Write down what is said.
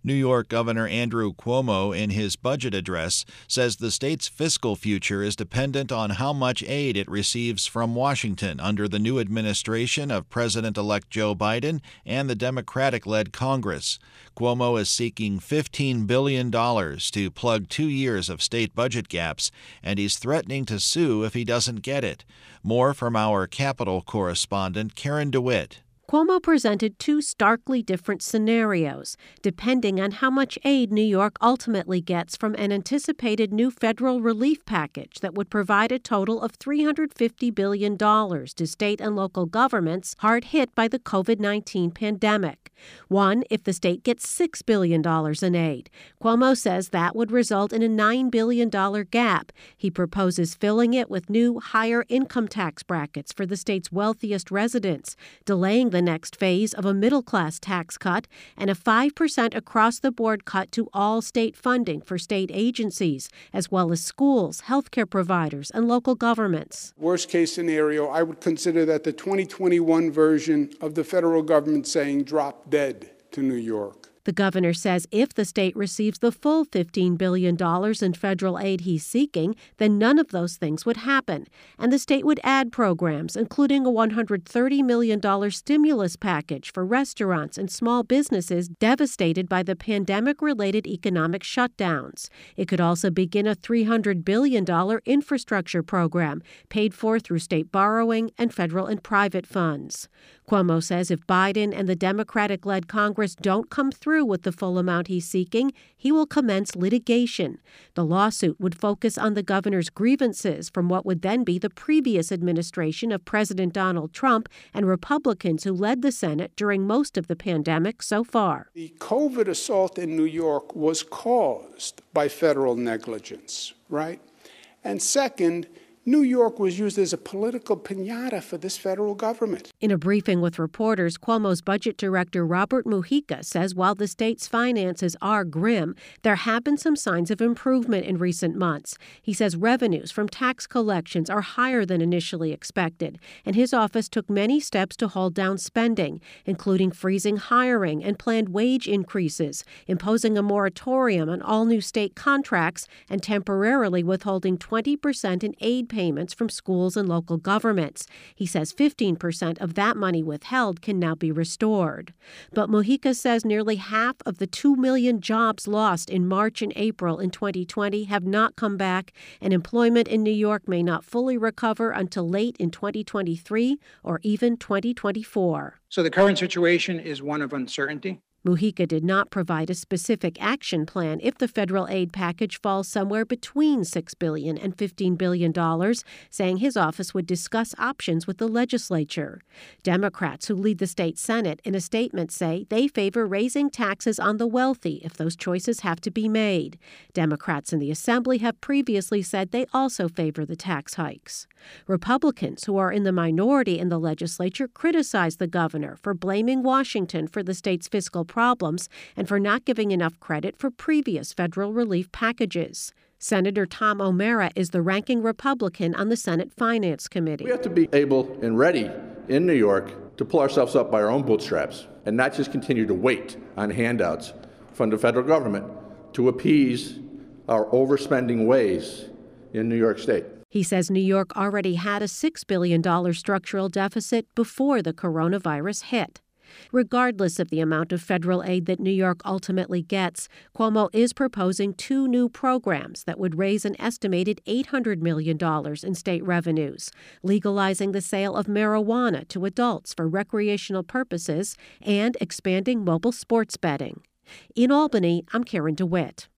New York Governor Andrew Cuomo, in his budget address, says the state's fiscal future is dependent on how much aid it receives from Washington under the new administration of President-elect Joe Biden and the Democratic-led Congress. Cuomo is seeking $15 billion to plug 2 years of state budget gaps, and he's threatening to sue if he doesn't get it. More from our Capitol correspondent, Karen DeWitt. Cuomo presented two starkly different scenarios, depending on how much aid New York ultimately gets from an anticipated new federal relief package that would provide a total of $350 billion to state and local governments hard hit by the COVID-19 pandemic. One, if the state gets $6 billion in aid. Cuomo says that would result in a $9 billion gap. He proposes filling it with new, higher income tax brackets for the state's wealthiest residents, delaying the next phase of a middle-class tax cut, and a 5% across-the-board cut to all state funding for state agencies, as well as schools, healthcare providers, and local governments. Worst-case scenario, I would consider that the 2021 version of the federal government saying drop dead to New York. The governor says if the state receives the full $15 billion in federal aid he's seeking, then none of those things would happen. And the state would add programs, including a $130 million stimulus package for restaurants and small businesses devastated by the pandemic-related economic shutdowns. It could also begin a $300 billion infrastructure program paid for through state borrowing and federal and private funds. Cuomo says if Biden and the Democratic-led Congress don't come through with the full amount he's seeking, he will commence litigation. The lawsuit would focus on the governor's grievances from what would then be the previous administration of President Donald Trump and Republicans who led the Senate during most of the pandemic so far. The COVID assault in New York was caused by federal negligence, right? And second, New York was used as a political piñata for this federal government. In a briefing with reporters, Cuomo's budget director Robert Mujica says while the state's finances are grim, there have been some signs of improvement in recent months. He says revenues from tax collections are higher than initially expected, and his office took many steps to hold down spending, including freezing hiring and planned wage increases, imposing a moratorium on all new state contracts, and temporarily withholding 20% in aid payments from schools and local governments. He says 15% of that money withheld can now be restored. But Mujica says nearly half of the 2 million jobs lost in March and April in 2020 have not come back, and employment in New York may not fully recover until late in 2023 or even 2024. So the current situation is one of uncertainty. Mujica did not provide a specific action plan if the federal aid package falls somewhere between $6 billion and $15 billion, saying his office would discuss options with the legislature. Democrats who lead the state Senate in a statement say they favor raising taxes on the wealthy if those choices have to be made. Democrats in the Assembly have previously said they also favor the tax hikes. Republicans, who are in the minority in the legislature, criticize the governor for blaming Washington for the state's fiscal problems and for not giving enough credit for previous federal relief packages. Senator Tom O'Mara is the ranking Republican on the Senate Finance Committee. We have to be able and ready in New York to pull ourselves up by our own bootstraps and not just continue to wait on handouts from the federal government to appease our overspending ways in New York State. He says New York already had a $6 billion structural deficit before the coronavirus hit. Regardless of the amount of federal aid that New York ultimately gets, Cuomo is proposing two new programs that would raise an estimated $800 million in state revenues, legalizing the sale of marijuana to adults for recreational purposes and expanding mobile sports betting. In Albany, I'm Karen DeWitt.